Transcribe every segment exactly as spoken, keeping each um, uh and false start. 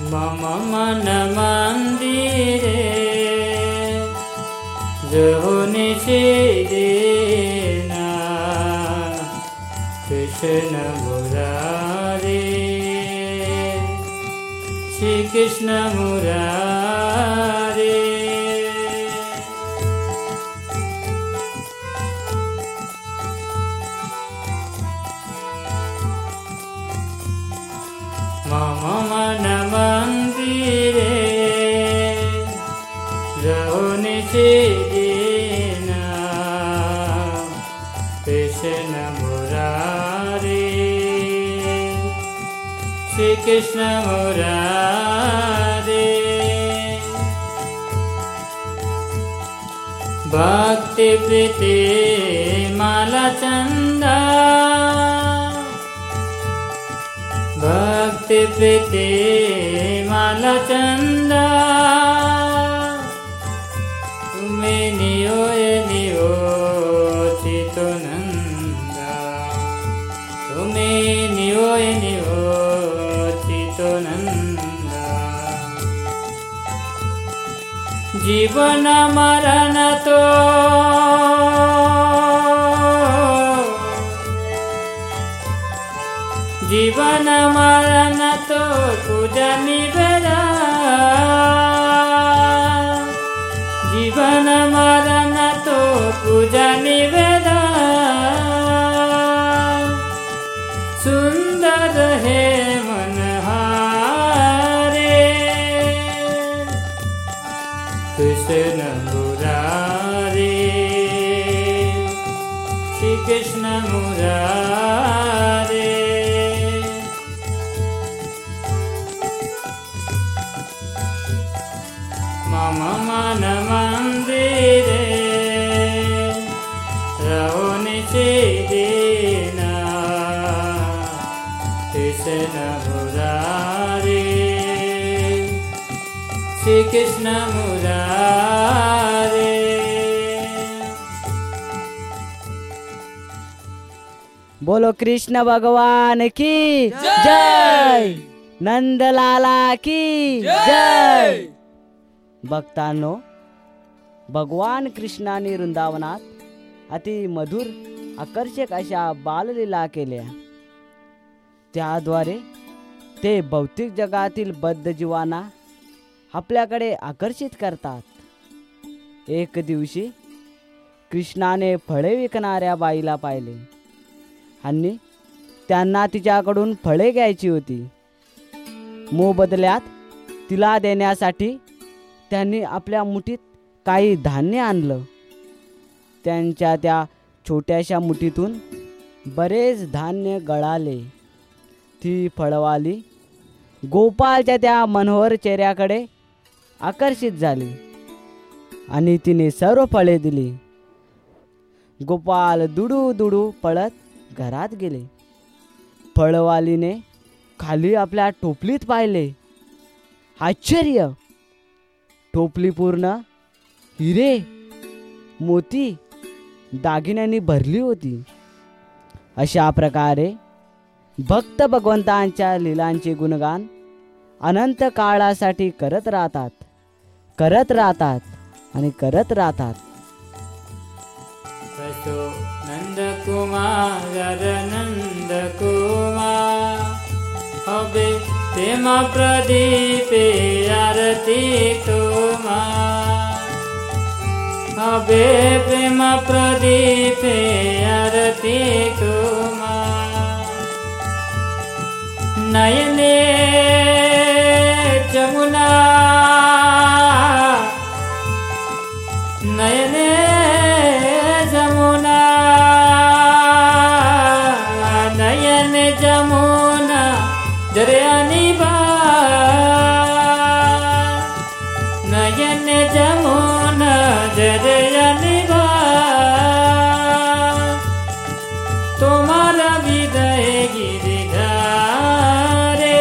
मम मन मंदिरे जो निषेधेना कृष्ण मुरारे श्री कृष्ण मुरारे मम मन मंदिरे रहो निषेधेना कृष्ण मुरारे श्री कृष्ण मुरारे भक्ति प्रीति माला चंदा भक्ति प्रीति माला चंदा तुम्हें नियो नियो चितो नंदा तुम्हें नियो नियो चितो नंदा जीवन मरण तो जीवन मरण तो पूजा निवेदा जीवन मरण तो पूजा निवेदा सुंदर है मनहारे कृष्ण मुरारे श्री कृष्ण मुरारे मम मन मंदिरे रहो निषेधेना कृष्ण मुरारे श्री कृष्ण मुरारे बोलो कृष्ण भगवान की जय, नंदलाला की जय। भक्तांनो, भगवान कृष्णाने वृंदावनात अति मधुर आकर्षक अशा बाललीला केल्या. त्याद्वारे ते भौतिक जगातील बद्ध जीवांना आपल्याकडे आकर्षित करतात. एक दिवशी कृष्णाने फळे विकणाऱ्या बाईला पाहिले आणि त्यांना तिच्याकडून फळे घ्यायची होती. मोबदल्यात तिला देण्यासाठी त्यांनी आपल्या मुठीत काही धान्य आणलं. त्यांच्या त्या छोट्याशा मुठीतून बरेच धान्य गळाले. ती फळवाली गोपालच्या त्या मनोहर चेहऱ्याकडे आकर्षित झाली आणि तिने सर्व फळे दिली. गोपाल दुडू दुडू पळत घरात गेले. फळवालीने खाली आपल्या टोपलीत पाहिले. आश्चर्य! टोपली पूर्ण हिरे मोती दागिन्यांनी भरली होती. अशा प्रकारे भक्त भगवंतांच्या लीलांचे गुणगान अनंत काळासाठी करत राहतात करत राहतात आणि करत राहतात. नंद कुमार नंद कुमार अबे तेमा प्रदीपे आरती तुमा अबे प्रेम प्रदीपे आरती तुमा नयने जमुना नयने जमुना नयन जमुना दरियानी बा नयन जमुना दरियानी बा तुम्हारा विदय गिरधारे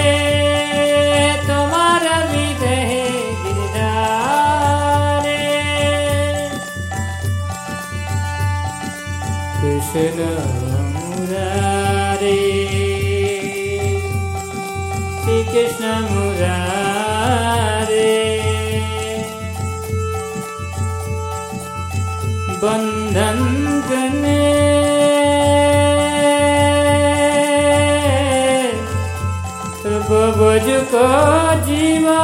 तुम्हारा विदय गिरधारे कृष्ण मुरारे कृष्ण मुरारे बंधन गने बोझ को जीवा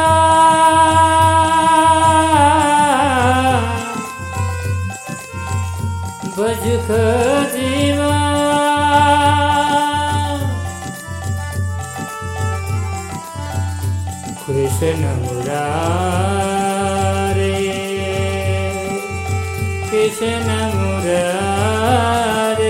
बोझ को जीवा कृष्ण मुरारे कृष्ण मुरारे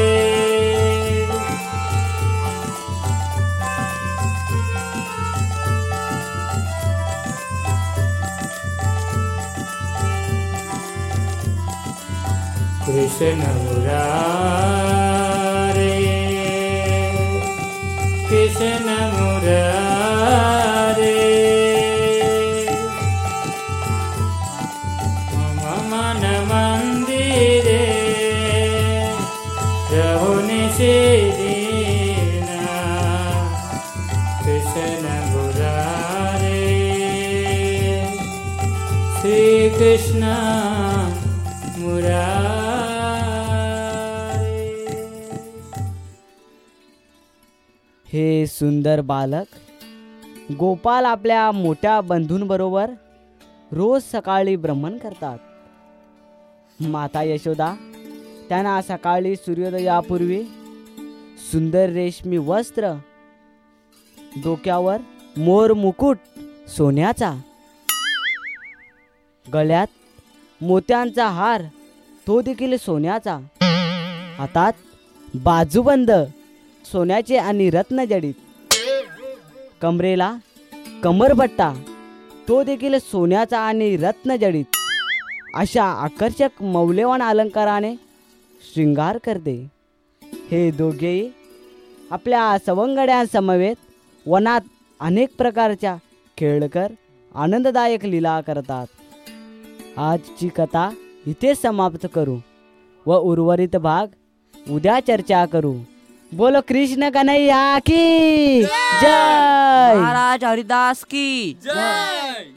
कृष्ण मुरारे कृष्ण मुरारे मम मन मंदिरे रहो निषेधीना कृष्ण मुरारे श्री कृष्ण मुरारे। हे सुंदर बालक गोपाल आपल्या मोठ्या बंधूंबरोबर रोज सकाळी भ्रमण करतात. माता यशोदा त्यांना सकाळी सूर्योदयापूर्वी सुंदर रेशमी वस्त्र, डोक्यावर मोर मुकुट सोन्याचा, गळ्यात मोत्यांचा हार तो देखील सोन्याचा, हातात बाजूबंद सोन्याचे आणि रत्नजडित, कमरेला कमरपट्टा तो देखील सोन्याचा आणि रत्नजडित, अशा आकर्षक मौल्यवान अलंकाराने शृंगार करते. हे दोघेही आपल्या सवंगड्यांसमवेत वनात अनेक प्रकारच्या खेळकर आनंददायक लीला करतात. आजची कथा इथे समाप्त करू व उर्वरित भाग उद्या चर्चा करू. बोलो कृष्ण कन्हैया की जय. महाराज हरिदास की जय।